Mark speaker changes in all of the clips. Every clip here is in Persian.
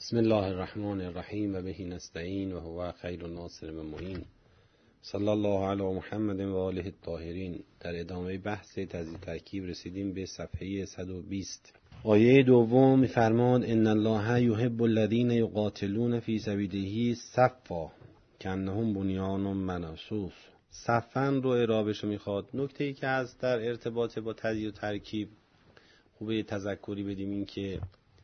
Speaker 1: بسم الله الرحمن الرحیم و به نستعین و هو خیر الناصر و معین. صلی الله علی محمد و آله الطاهرین. در ادامه بحث تجزیه ترکیب رسیدیم به صفحه 120. آیه دوم می‌فرماد ان الله یحب الذین یقاتلون فی سبیله صفا کانهم بنیان مرصوص. صفا رو اعرابش میخواد. نکته‌ای که از در ارتباط با تجزیه ترکیب خوبه تذکری بدیم این که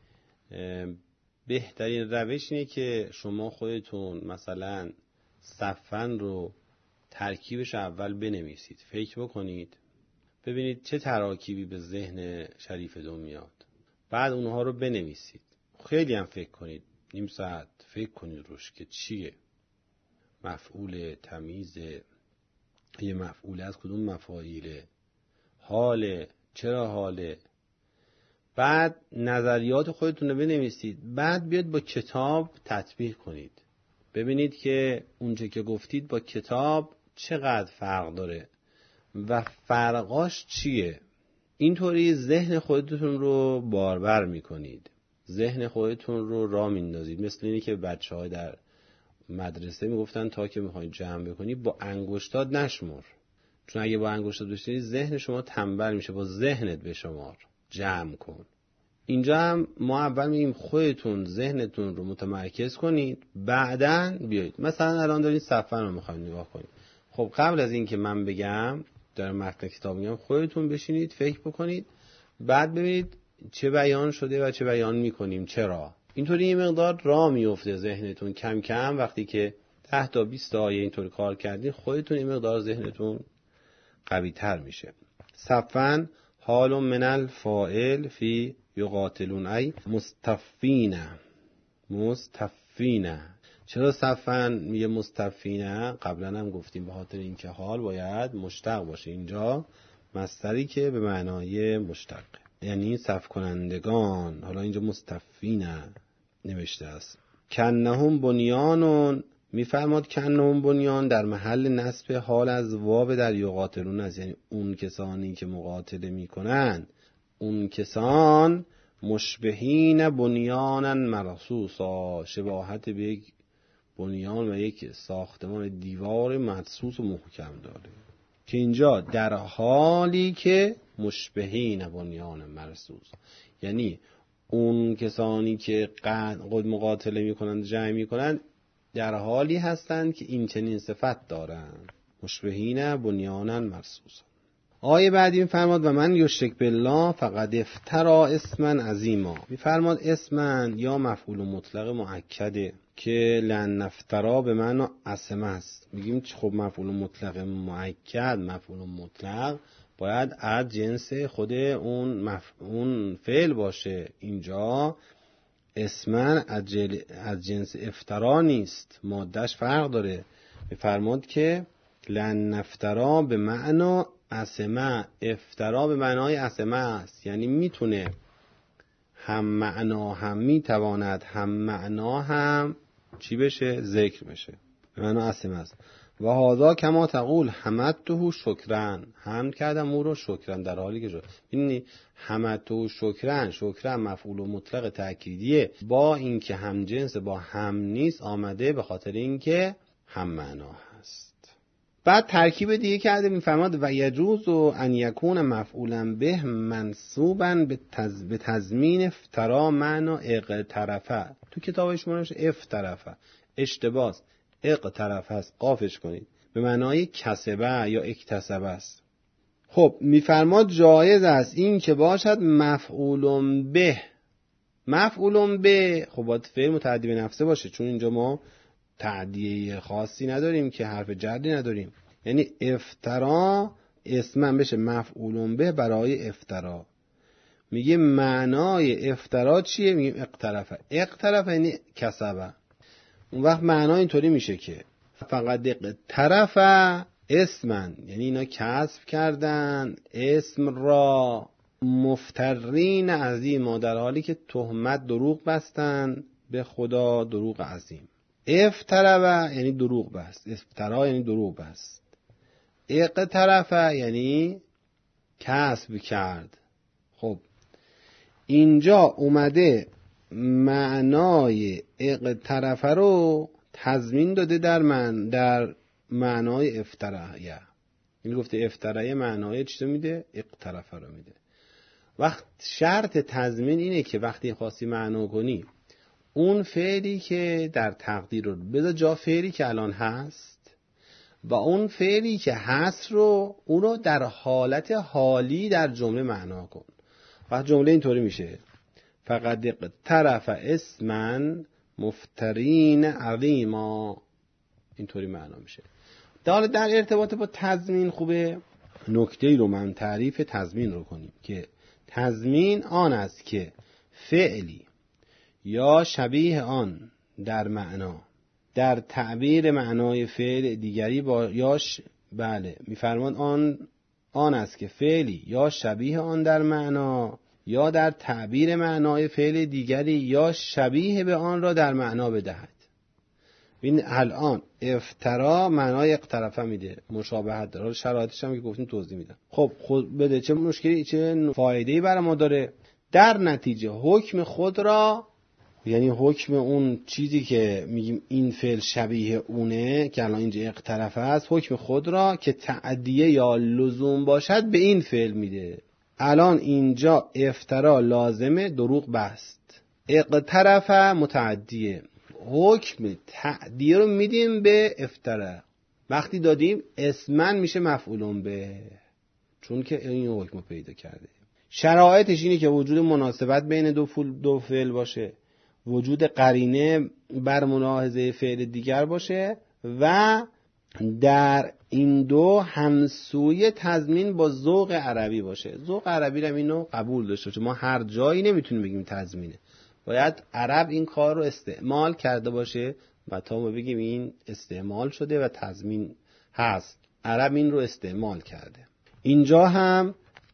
Speaker 1: بهترین روش اینه که شما خودتون مثلا صفا رو ترکیبش اول بنویسید، فکر بکنید ببینید چه تراکیبی به ذهن شریفتون میاد، بعد اونها رو بنویسید. خیلی هم فکر کنید، نیم ساعت فکر کنید روش که چیه، مفعول، تمیز، یه مفعول از کدوم مفاعیله، حاله، چرا حاله. بعد نظریات خودتون رو بنویسید، بعد بیاد با کتاب تطبیق کنید، ببینید که اونچه که گفتید با کتاب چقدر فرق داره و فرقاش چیه. اینطوری ذهن خودتون رو باربر میکنید، ذهن خودتون رو راه میندازید. مثل اینی که بچه‌ها در مدرسه میگفتن تا که میخواید جمع بکنی با انگشتات نشمر، چون اگه با انگشتات بشمری ذهن شما تنبل میشه، با ذهنت بشمار، جمع کن. اینجا هم ما اول میگیم خودتون ذهنتون رو متمرکز کنید، بعداً بیایید. مثلا الان دارین صفحه رو میخواید نگاه کنید، خب قبل از این که من بگم در متن کتاب میگم خودتون بشینید فکر بکنید، بعد ببینید چه بیان شده و چه بیان میکنیم، چرا. اینطوری یه مقدار راه میفته ذهنتون کم کم. وقتی که 10 تا 20 تا آیه اینطوری کار کردین خودتون یه مقدار ذهنتون قوی تر میشه. صفا حال من الفاعل فی یقاتلون ای مستفین. چرا صفا میگه مستفین؟ قبلا هم گفتیم به خاطر اینکه حال باید مشتق باشه. اینجا مصدری که به معنای مشتق، یعنی صف کنندگان. حالا اینجا مستفین نوشته است. کنهم بنیانون، میفرماد کنهم بنیان در محل نصب حال از واو در یقاتلون است، یعنی اون کسانی که مقاتله میکنن، اون کسان مشبهین بنیانا مرصوصا، شباهت به یک بنیان و یک ساختمان دیوار مدسوس و محکم داره. که اینجا در حالی که مشبهین بنیان مرصوص، یعنی اون کسانی که قد مقاتله میکنند، جمع میکنند، در حالی هستند که این چنین صفت دارند، مشبهین بنیانا مرصوصا. آیه بعدی میفرماد و من یشرک بالله فقد افترا اسما عظیما. میفرماد اسما یا مفعول مطلق مؤکده که لن نفترا به معنی اسم است. میگیم خب مفعول مطلق مؤکد، مفعول مطلق باید از جنس خود اون فعل باشه. اینجا اسما از جنس افترا نیست، مادهش فرق داره. میفرماد که لن نفترا به معنی اسمه، افترا به معنای اسمه است، یعنی میتونه هم معنا هم میتواند هم معنا هم چی بشه؟ ذکر بشه، به معنی اسمه است. و هذا کما تقول حمدته شکرن، حمد کردم او رو شکرن، در حالی که این حمدته شکرن، شکرن مفعول مطلق تأکیدیه، با اینکه هم جنس با هم نیست آمده به خاطر اینکه هم معنا هست. بعد ترکیب دیگه کرده، میفرماد و یجوز ان یکون مفعولا به منصوبا به تضمین افترا معنا اقترفه. تو کتابش منش افترفه، اشتباس، اقترفه است، قافش کنید، به معنای کسبه یا اکتسبه است. خب میفرماد جایز است این که باشد مفعول به. مفعول به خب باید فعل متعدی به نفسه باشه، چون اینجا ما تعدیه خاصی نداریم که حرف جری نداریم. یعنی افترا اسمم بشه مفعول به برای افترا. میگه معنای افترا چیه؟ میگیم اقترفه. اقترفه یعنی کسبه. اون وقت معنا اینطوری میشه که فقط اقترف اسمن، یعنی اینا کسب کردن اسم را، مفترین عظیما، در حالی که تهمت دروغ بستن به خدا، دروغ عظیم. افترا یعنی دروغ بست، افترا یعنی دروغ بست. اقترف یعنی کسب کرد. خب اینجا اومده معنای اقترفه رو تضمین داده در معنای افترایه. این گفته افترایه معنای چی میده؟ اقترفه رو میده. وقت شرط تضمین اینه که وقتی خواستی معنا کنی اون فعلی که در تقدیر رو بذار جا فعلی که الان هست و اون فعلی که هست رو اونو در حالت حالی در جمله معنا کن. وقت جمله اینطوری میشه فقد اقترف اسما مفترین عظیما، اینطوری معنا میشه. در ارتباط با تضمین خوبه نکته‌ای رو من تعریف تضمین رو کنیم که تضمین آن است که فعلی یا شبیه آن در معنا در تعبیر معنای فعل دیگری میفرمان آن است که فعلی یا شبیه آن در معنا یا در تعبیر معنای فعل دیگری یا شبیه به آن را در معنا بدهد. این الان افترا معنای اقترفه میده، مشابهت داره، شرایطش هم که گفتیم توضیح میدم. خب خود بده چه مشکلی چه فایده‌ای برای ما داره؟ در نتیجه حکم خود را، یعنی حکم اون چیزی که میگیم این فعل شبیه اونه که الان اینجا اقترفه است، حکم خود را که تعدیه یا لزوم باشد به این فعل میده. الان اینجا افترا لازمه، دروغ بست، اقترفه متعدیه، حکم تعدیه رو میدیم به افترا. وقتی دادیم اسمن میشه مفعولون به، چون که این حکم رو پیدا کرده. شرایطش اینه که وجود مناسبت بین دو فعل باشه، وجود قرینه بر ملاحظه فعل دیگر باشه و در این دو همسوی تضمین با ذوق عربی باشه. ذوق عربی رو اینو قبول داشته باشه. ما هر جایی نمیتونیم بگیم تضمینه، باید عرب این کار رو استعمال کرده باشه و تا ما بگیم این استعمال شده و تضمین هست. عرب این رو استعمال کرده. اینجا هم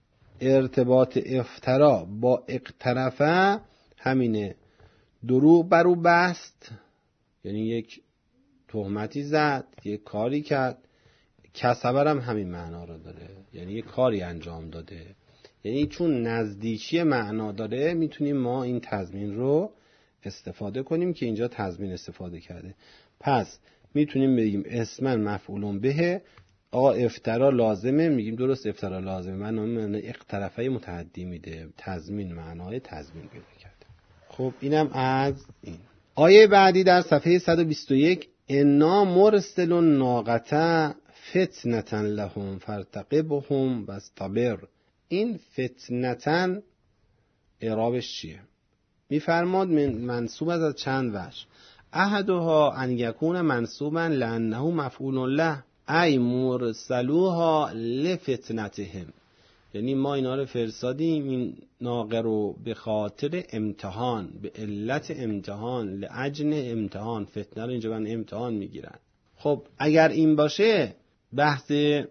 Speaker 1: ارتباط افترا با اقترفه همینه، دروغ برو بست، یعنی یک تهمتی زد، یک کاری کرد. کسبر هم همین معنا رو داره، یعنی یک کاری انجام داده. یعنی چون نزدیکی معنا داره میتونیم ما این تضمین رو استفاده کنیم که اینجا تضمین استفاده کرده. پس میتونیم بگیم اسمن مفعولون به، افترا لازمه، میگیم درست افترا لازمه، من اقترفه متعدی میده، تضمین معنای تضمین پیدا کرده. خب اینم از این. آیه بعدی در صفحه 121 انا مرسل الناقة فتنة لهم فارتقبهم واصطبر. این فتنة اعرابش چیه؟ میفرماد منصوب از چند وجه. احدها ان یکون منصوبا لانه مفعول له ای مرسلوها لفتنتهم، یعنی ما اینا رو فرستادیم این ناقه رو به خاطر امتحان، به علت امتحان، لاجل امتحان. فتنه رو اینجا من امتحان میگیرن. خب اگر این باشه بحث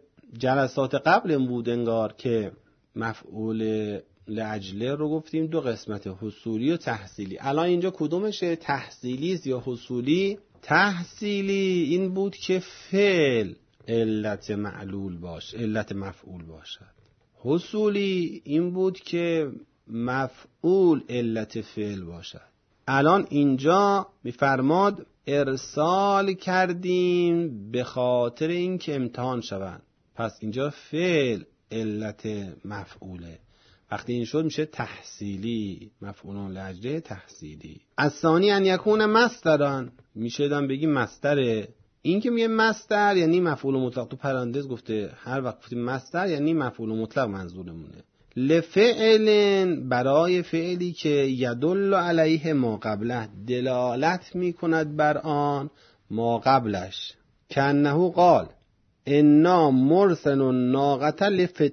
Speaker 1: جلسات قبل بود انگار که مفعول لاجله رو گفتیم دو قسمت، حصولی و تحصیلی. الان اینجا کدومشه؟ تحصیلی یا حصولی؟ تحصیلی این بود که فعل علت معلول باشه، علت مفعول باشد. حصولی این بود که مفعول علت فعل باشد. الان اینجا میفرماد ارسال کردیم به خاطر این که امتحان شوند. پس اینجا فعل علت مفعوله. وقتی این شد میشه تحصیلی، مفعولون لاجله تحصیلی. الثانی ان یکون مصدران، میشه دام بگیم مصدره. این که میگه مصدر یعنی مفعول مطلق، تو پرانتز گفته هر وقت گفتیم مصدر یعنی مفعول مطلق منظورمونه. لفعل، برای فعلی که یدل علیه ما قبله، دلالت میکند بر آن ما قبلش. کانه قال انا مرسل الناقة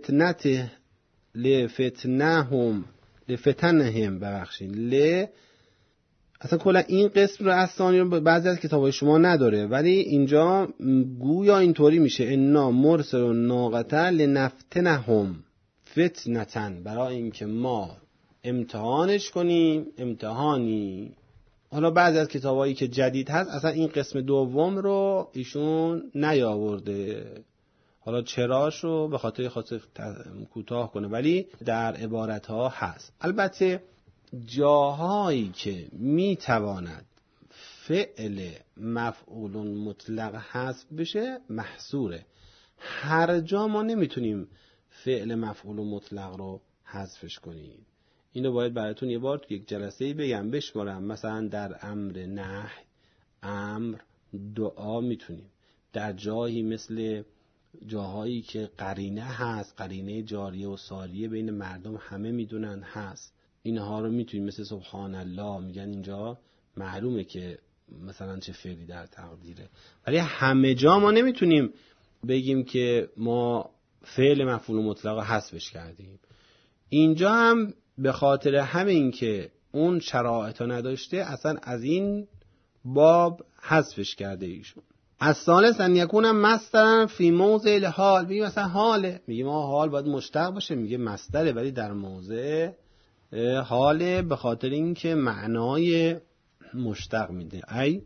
Speaker 1: لفتنهم ببخشید اصلا کلا این قسم رو اصلا رو بعضی از کتابای شما نداره، ولی اینجا گویا اینطوری میشه انا مرسل الناقة لنفتنهم فتنتن، برای اینکه ما امتحانش کنیم امتحانی. حالا بعضی از کتابایی که جدید هست اصلا این قسم دوم رو ایشون نیاورده، حالا چراشو به خاطر کوتاه کنه، ولی در عبارت ها هست. البته جاهایی که میتواند فعل مفعول مطلق حذف بشه محصوره. هر جا ما نمیتونیم فعل مفعول مطلق رو حذفش کنیم. اینو باید براتون یه بار تو یک جلسه‌ای بگم بشمارم. مثلا در امر نهی، امر، دعا میتونیم. در جایی مثل جاهایی که قرینه هست، قرینه جاریه و ساریه بین مردم همه میدونن هست، اینها رو میتونیم. مثل سبحان الله میگن اینجا معلومه که مثلا چه فعلی در تقدیره. ولی همه جا ما نمیتونیم بگیم که ما فعل مفعول مطلق رو حذفش کردیم. اینجا هم به خاطر همین که اون شرایط نداشته اصلا از این باب حذفش کرده ایشون. از ثالث ان یکون مصدرا فی موضع الحال. میگه مثلا حاله، میگه ما حال باید مشتق باشه، میگه مصدره ولی در موضع حاله به خاطر اینکه معنای مشتق میده. ای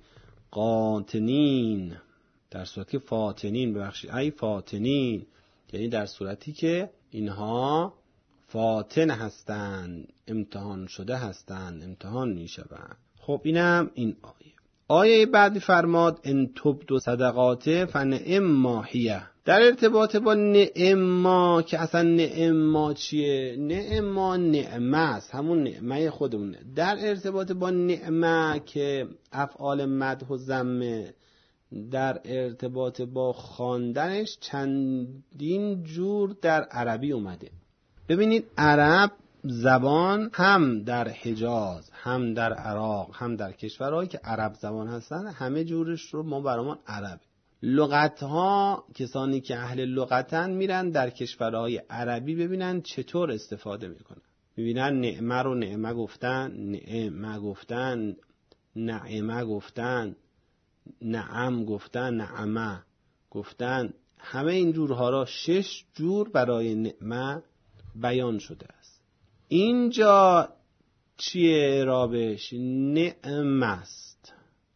Speaker 1: قاتنین، در صورتی که فاتنین، ببخشید ای فاتنین، یعنی در صورتی که اینها فاتن هستند، امتحان شده هستند، امتحان میشوند. خب اینم این آیه بعدی فرماد ان تبدوا صدقات فنعما هی. در ارتباط با نعما که اصلا نعما چیه؟ نعما نعمه است، همون نعمه خودمونه. در ارتباط با نعمه که افعال مدح و ذم، در ارتباط با خواندنش چندین جور در عربی اومده. ببینید عرب زبان هم در حجاز، هم در عراق، هم در کشورهایی که عرب زبان هستن همه جورش رو ما برامون عربه. لغت‌ها، کسانی که اهل لغتن میرن در کشورهای عربی ببینن چطور استفاده میکنن. میبینن نعمه رو نعمه گفتن، نعمه گفتن، نعمه گفتن، نعم گفتن، نعمه گفتن. همه این جورها را 6 جور برای نعمه بیان شده است. اینجا چیه اعرابش؟ نعمه است،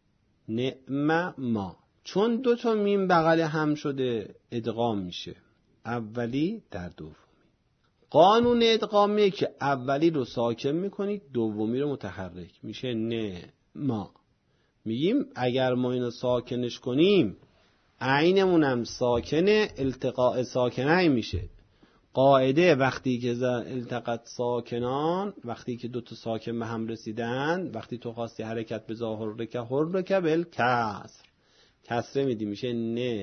Speaker 1: نعمه ما. چون 2 تا میم بغل هم شده ادغام میشه، اولی در دومی. قانون ادغامیه که اولی رو ساکن میکنید، دومی رو متحرک میشه نعما. میگیم اگر ما اینو ساکنش کنیم عینمون هم ساکنه، التقاء ساکنه میشه. قاعده وقتی که التقط ساکنان، وقتی که 2 تا ساکن به هم رسیدن، وقتی تو خواستی حرکت به ظاهر حرکه بالکسر، کسره میدی میشه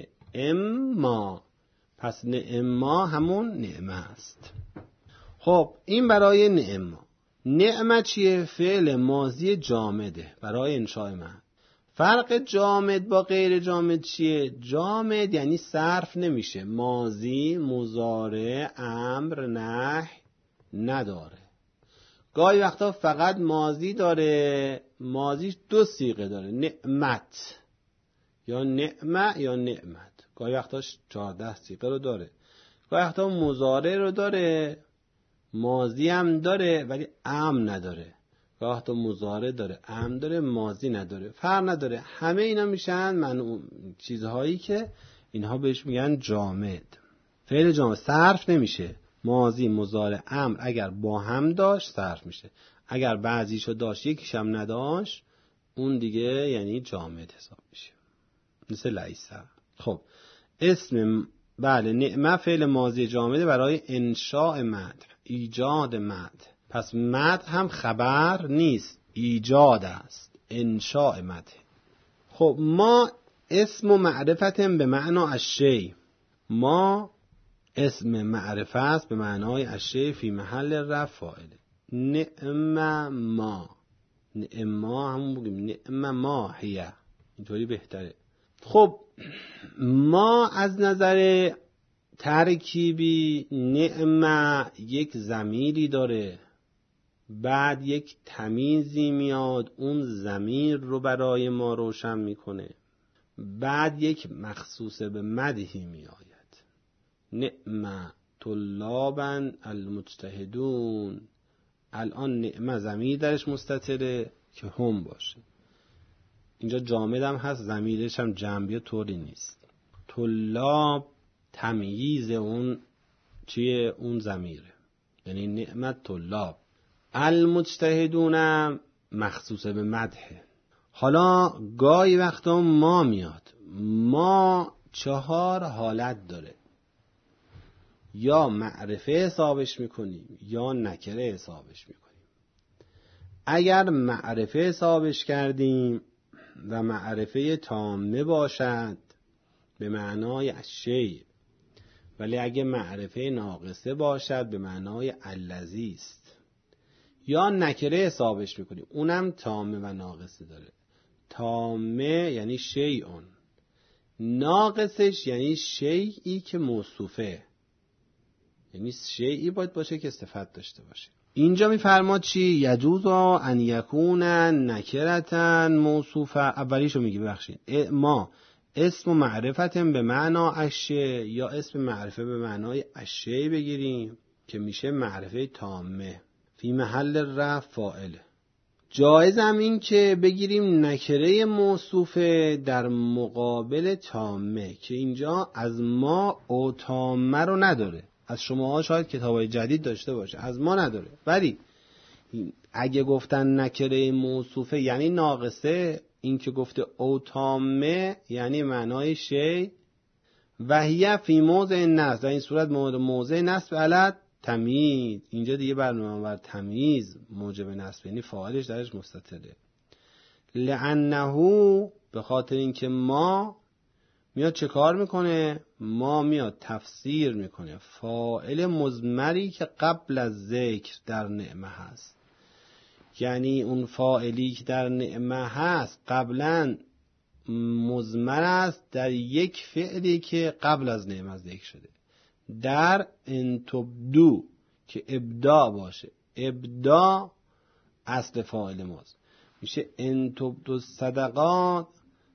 Speaker 1: نعما. پس نعما همون نعمه است. خب این برای نعما. نعمه چیه؟ فعل ماضی جامده برای انشاء معنی. فرق جامد با غیر جامد چیه؟ جامد یعنی صرف نمیشه، ماضی، مضارع، امر، نهی نداره. گاهی وقتا فقط ماضی داره، ماضیش 2 صیغه داره، نعمت یا نعمه یا نعمت. گاهی وقتاش 14 صیغه رو داره. گاهی وقتا مضارع رو داره، ماضی هم داره ولی امر نداره. گاه تو مضارع داره، امر داره، ماضی نداره، فرق نداره. همه اینا میشن چیزهایی که اینها بهش میگن جامد. فعل جامد صرف نمیشه. ماضی، مضارع، امر اگر با هم داشت صرف میشه. اگر بعضیشو داشت یکیش هم نداشت اون دیگه یعنی جامد حساب میشه، مثل لیسه. خب اسم بله نعمه فعل ماضی جامده برای انشاء مدح، ایجاد مدح. پس مدح هم خبر نیست، ایجاد است، انشاء مدح. خب ما اسم و معرفت به معنا الشیء، ما اسم معرفه است به معنای الشیء فی محل رفع فاعل. نعم ما، نعم همون بگیم نعم ما هیه، اینطوری بهتره. خب ما از نظر ترکیبی نعمه یک ضمیری داره، بعد یک تمیزی میاد اون ضمیر رو برای ما روشن میکنه، بعد یک مخصوص به مدحی میآید. نعمه طلابا المجتهدون. الان نعمه ضمیر درش مستتره که هم باشه. اینجا جامد هم هست، ضمیرش هم جنبیه طوری نیست. طلاب تمییز اون چیه؟ اون ضمیره، یعنی نعمت طلاب. المجتهدون مخصوص به مدح. حالا گاهی وقتا ما میاد، ما 4 حالت داره، یا معرفه حسابش میکنیم یا نکره حسابش میکنیم. اگر معرفه حسابش کردیم و معرفه تامه باشد به معنای الشیء، ولی اگه معرفه ناقصه باشد به معنای الذی است، یا نکره حسابش میکنیم، اونم تامه و ناقصه داره. تامه یعنی شیئون، ناقصش یعنی شیئی که موصوفه، یعنی شیئی باید باشه که صفت داشته باشه. اینجا میفرماد چی؟ یجوز ان یکون نکرة موصوفه. اولیشو میگه ببخشید، ما اسم معرفت به معنا الشیء یا اسم معرفه به معنای الشیء بگیریم که میشه معرفه تامه، فی محل رفع فاعله. جایزم این که بگیریم نکره موصوفه در مقابل تامه، که اینجا از ما او تامه رو نداره. از شماها شاید کتابای جدید داشته باشه، از ما نداره. ولی اگه گفتن نکره موصوفه یعنی ناقصه، این که گفته او تامه یعنی معنای شی و هی فی موضع نصب، در این صورت موضع نصب علی تمیز. اینجا دیگه برنامه بر تمیز موجب نصب، یعنی فاعلش درش مستتره. لانه به خاطر اینکه ما میاد چه کار میکنه؟ ما میاد تفسیر میکنه فاعل مضمری که قبل از ذکر در نعمه هست. یعنی اون فاعلی که در نعمه هست قبلا مضمر است در یک فعلی که قبل از نعمه ذکر شده. در انتبدو که ابدا باشه، ابدا اصل فاعل ماست، میشه انتبدو صدقات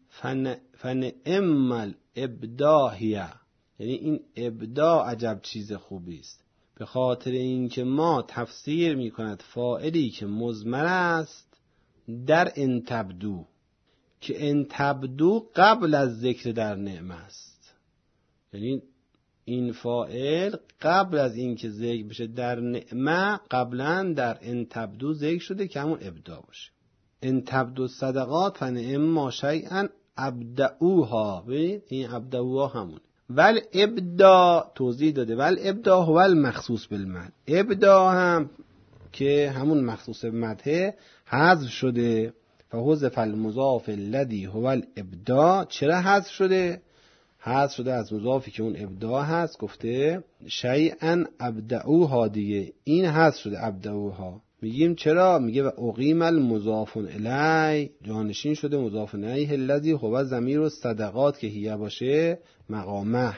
Speaker 1: فنعم الابداهیه، یعنی این ابدا عجب چیز خوبی است. به خاطر اینکه ما تفسیر میکند فاعلی که مضمر است در انتبدو، که انتبدو قبل از ذکر در نعمه است، یعنی این فاعل قبل از اینکه ذکر بشه در نعمه قبلا در انتبدو ذکر شده که همون ابدا باشه. انتبدو صدقات فنعم ما شیئا ابدعوها. ببینید این ابدعوها همون. ول ابدا توضیح داده، ول ابدا هو المخصوص بالمد. ابدا هم که همون مخصوص مده حذف شده. فحذف المضاف الذی هو الابدا. چرا حذف شده؟ حذف شده از مضافی که اون ابدا هست. گفته شیئا ابدعوها، دیگه این حذف شده ابدعوها. میگیم چرا؟ میگه و اقیم المضاف الی، جانشین شده مضاف الیه الذی هو ضمیر الصدقات که هیه باشه مقامه.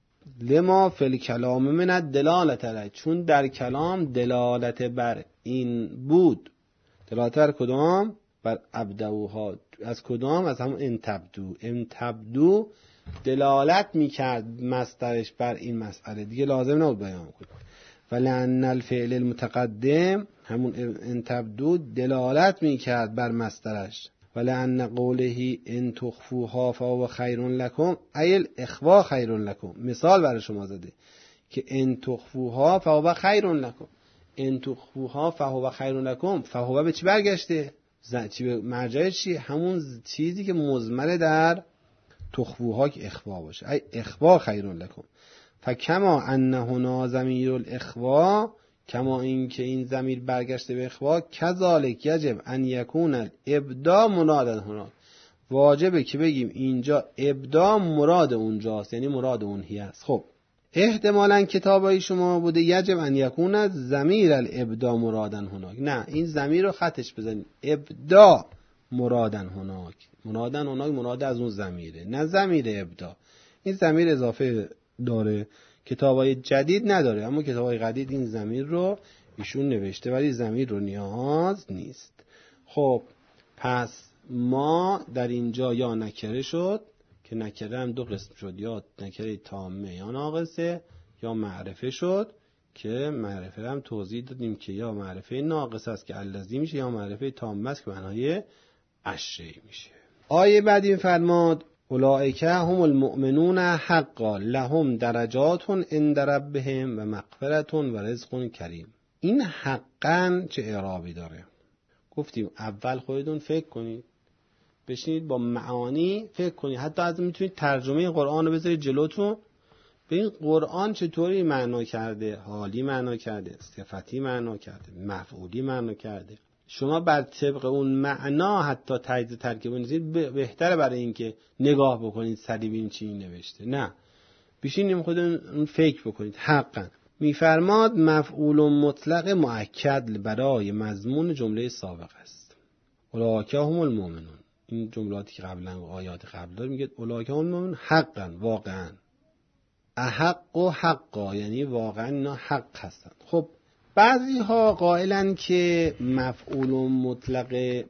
Speaker 1: لما فی الکلام من الدلالت علی، چون در کلام دلالت بر این بود. دلالت بر کدام؟ بر ابدعوها. از کدام؟ از همون انتبدو. انتبدو دلالت میکرد مصدرش بر این مسئله، دیگه لازم نبود بیان کنه. ولأن الفعل المتقدم همون انتبدو دلالت میکرد بر مصدرش. ولأن قوله ان تخفوها فهو خیر لکم ای الاخفاء خیر لکم. مثال برای شما زده که ان تخفوها فهو خیر لکم. ان تخفوها فهو خیر لکم، فهو به چی برگشته؟ مرجع چی؟ همون چیزی که مضمر در تخفوها که اخفا باشه، ای اخفا خیر لکم. فکما ان هنا ضمیر الاخفا، کما این که این ضمیر برگشته به اخفا، کذالک یجب ان یکون الابدا مرادا هنا. واجبه که بگیم اینجا ابدا مراد اونجاست، یعنی مراد اون هی است. خب احتمالاً کتابای شما بوده یجب ان یکون ضمیر الابدا مرادا هناک. نه، این ضمیر رو خطش بزنید، ابدا مرادا هناک. مرادا هناک مراد از اون ضمیره، نه ضمیر ابدا. این ضمیر اضافه داره، کتابای جدید نداره، اما کتابای قدیم این ضمیر رو ایشون نوشته ولی ضمیر رو نیاز نیست. خب پس ما در اینجا یا نکره شد که نکره هم دو قسم شد، یا نکره تامه یا ناقصه، یا معرفه شد که معرفه هم توضیح دادیم که یا معرفه ناقصه است که الذی میشه، یا معرفه تامه است که معنای الشیء میشه. آیه بعدی میفرماد اولئک هم المؤمنون حقا لهم درجات عند ربهم و مغفرة و رزق کریم. این حقاً چه اعرابی داره؟ گفتیم اول خودتون فکر کنید، بشینید با معانی فکر کنید، حتی از میتونید ترجمه قرآن رو بذارید جلوتون، به این قرآن چطوری معنا کرده، حالی معنا کرده، صفتی معنا کرده، مفعولی معنا کرده. شما بر طبق اون معنا حتی تجزیه ترکیب بنویسید، بهتره برای اینکه نگاه بکنید سری ببینید چی نوشته. نه، بشینیم خودتون فکر بکنید. حقا میفرماد مفعول مطلق مؤکد برای مضمون جمله سابق است. اولئک هم المؤمنون. این جملاتی که قبلا آیات قبل داره میگه اولئک هم المؤمنون حقا، واقعا. احق و حقا یعنی واقعا اینا حق هستند. خب بعضی ها قائلن که مفعول مطلق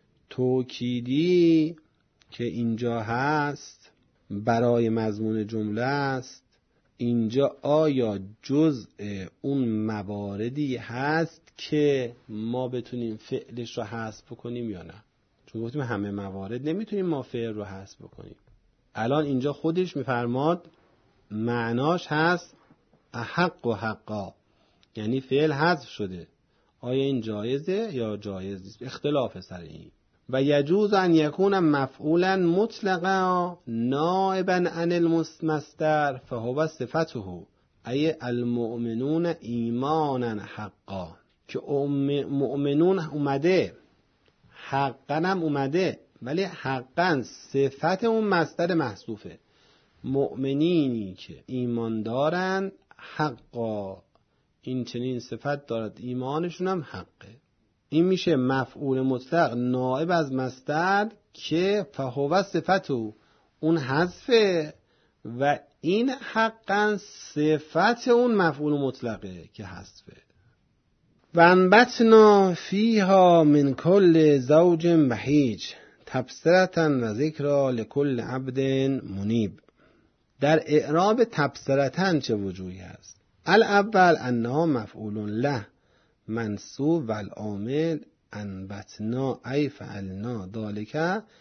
Speaker 1: توکیدی که اینجا هست برای مضمون جمله است، اینجا آیا جزء اون مواردی هست که ما بتونیم فعلش رو حذف بکنیم یا نه؟ چون گفتیم همه موارد نمیتونیم ما فعل رو حذف بکنیم. الان اینجا خودش میفرماد معناش هست احق و حقا، یعنی فعل حذف شده. آیا این جایزه یا جایز نیست؟ اختلاف سر این. و یجوز ان یکون مفعولا مطلقا نائبا عن المصدر فهو صفته ای المؤمنون ایمانا حقا، که مؤمنون اومده، حقا هم اومده، ولی حقا صفت اون مصدر محذوفه. مؤمنینی که ایمان دارن حقا، این چنین صفت دارد، ایمانشون هم حقه. این میشه مفعول مطلق نائب از مصدر که فهو صفته، اون حذفه، و این حقا صفت اون مفعول مطلقه که حذفه. و انبتنا فیها من کل زوج بهیج تبصرة و ذکرا لکل عبد منیب. در اعراب تبصرة چه وجوهی هست؟ الاول انها مفعول له منصوب و العامل انبتنا ای فعلنا ذالک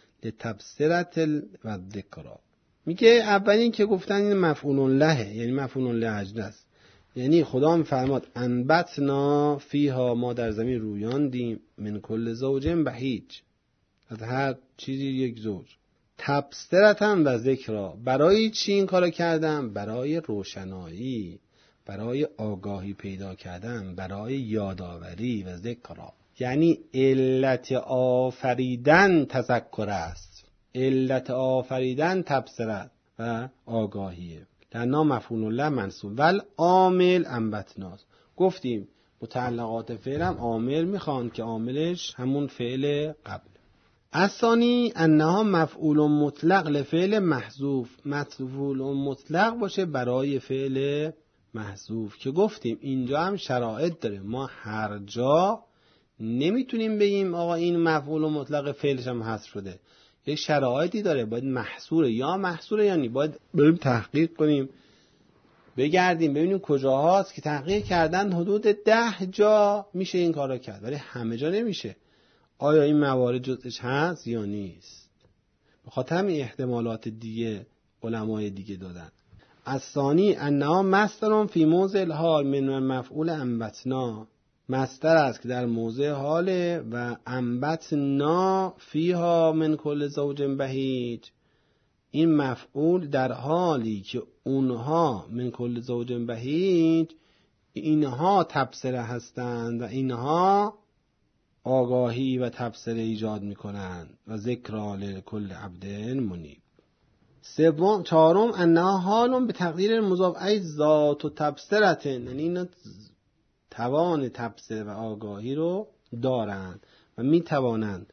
Speaker 1: لتبصرة و ذکرا. میگه اولین که گفتن این مفعول له، یعنی مفعول له اجنس، یعنی خدا میفرماد انبتنا فیها، ما در زمین رویاندیم، من کل زوج بهیج، از هر چیزی یک زوج، تبصرة و ذکرا. برای چی این کارو کردم؟ برای روشنایی، برای آگاهی پیدا کردن، برای یادآوری و ذکرا. یعنی علت آفریدن تذکر است، علت آفریدن تبصرت و آگاهیه. لأنه مفعول له منصوب و عامل انبتناست. گفتیم متعلقات فعل هم عامل میخوان که عاملش همون فعل قبل. الثانی انها مفعول مطلق لفعل محذوف، مفعول مطلق باشه برای فعل محذوف، که گفتیم اینجا هم شرایط داره. ما هر جا نمیتونیم بگیم آقا این مفعول مطلق فعلش هم حذف شده، یک شرایطی داره، باید محصوره یا محصوره، یعنی باید بریم تحقیق کنیم، بگردیم ببینیم کجاهاست، که تحقیق کردن حدود 10 جا میشه این کارو کرد، ولی همه جا نمیشه. آیا این موارد جزش هست یا نیست؟ بخاطر همین احتمالات دیگه علمای دیگه دادن. الثانی انها مصدر فی موضع الحال من مفعول انبتنا، مصدر است که در موضع حاله، و انبتنا فیها من کل زوج بهیج، این مفعول در حالی که اونها من کل زوج بهیج، اینها تبصره هستند و اینها آگاهی و تبصره ایجاد میکنند، و ذکر لکل عبد منیب. سوم چهارم انها حالون به تقدیر مضاف ای ذات و تبصرت، یعنی اینا توان تبصره و آگاهی رو دارند و میتوانند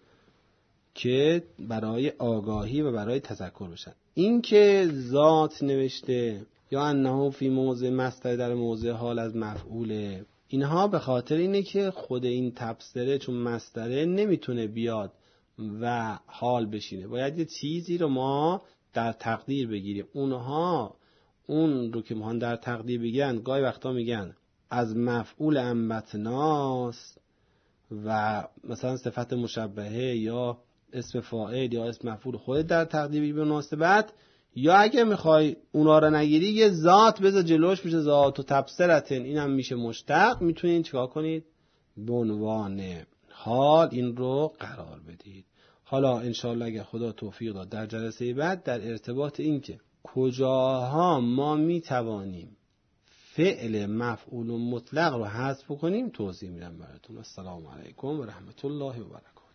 Speaker 1: که برای آگاهی و برای تذکر بشن. این که ذات نوشته یا انه فی موضع مصدر در موضع حال از مفعوله، اینها به خاطر اینه که خود این تبصره چون مصدره نمیتونه بیاد و حال بشینه، باید یه چیزی رو ما در تقدیر بگیریم. اونها اون رو که ما در تقدیر بگیرن گاهی وقتا میگن از مفعول انبتناست و مثلا صفت مشبهه یا اسم فاعل یا اسم مفعول خود در تقدیر به مناسبت، یا اگه میخوای اونا رو نگیری یه ذات بذار جلوش، میشه ذات و تبصرتن، اینم میشه مشتق. میتونید چیکار کنید؟ به عنوان حال این رو قرار بدید. حالا انشاءالله اگه خدا توفیق داد در جلسه بعد در ارتباط این که کجاها ما میتوانیم فعل مفعول مطلق رو حذف کنیم توضیح میدم براتون. السلام علیکم و رحمت الله و برکاته.